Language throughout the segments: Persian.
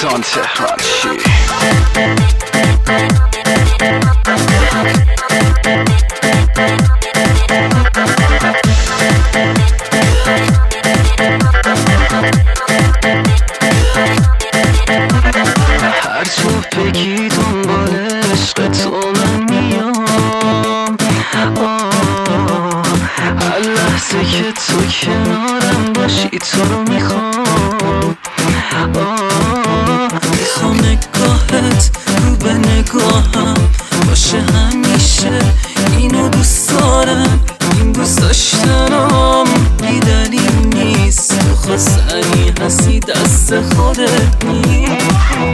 کردستان تهران چی؟ هر تو بگی دنبال عشق تو من میام، هر لحظه که تو کنارم باشی تو رو میخوام، میخوام نگاهت رو به نگاهم باشه همیشه، اینو دوست دارم، این دوست داشتنم بی دلیل نیست، تو خواستنی هستی دست خودت نیست،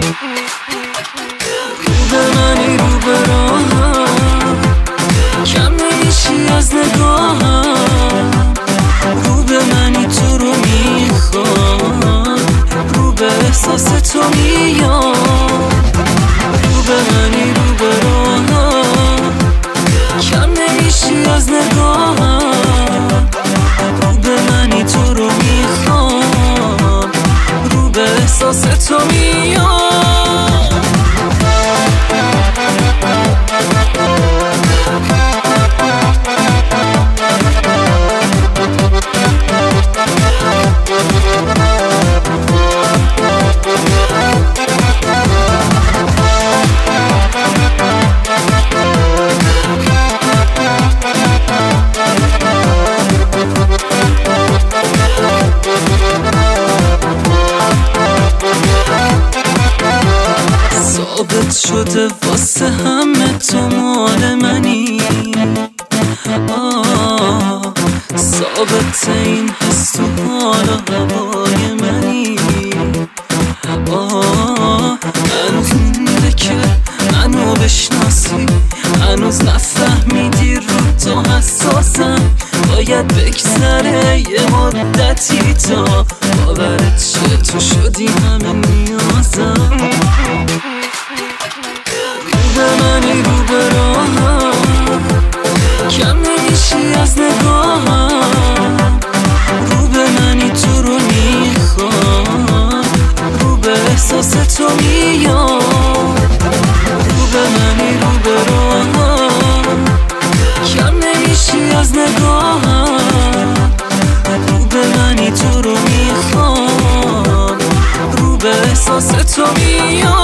رو به منی رو به راهم کم نمیشی از نگاهم، رو به منی تو رو میخوام، رو به احساس تو میام، رو به منی رو به راهم کم نمیشی از نگاهم، رو به منی تو رو میخوام، رو به احساس تو میام. ثابت شده واسه همه تو مال منی، ثابت این حس تو حال و هوای منی، هنوز مونده که منو بشناسی، هنوز نفهمیدی رو تو حساسم، باید بگذره یه مدتی تا باورت شه تو شدی همه نیازم، رو به منی رو به راهم کم نمیشی از نگاهم، رو به منی تو رو میخوام، رو به احساس تو میام، رو به منی رو به راهم کم نمیشی از نگاهم، رو به منی تو رو میخوام، رو به احساس تو میام.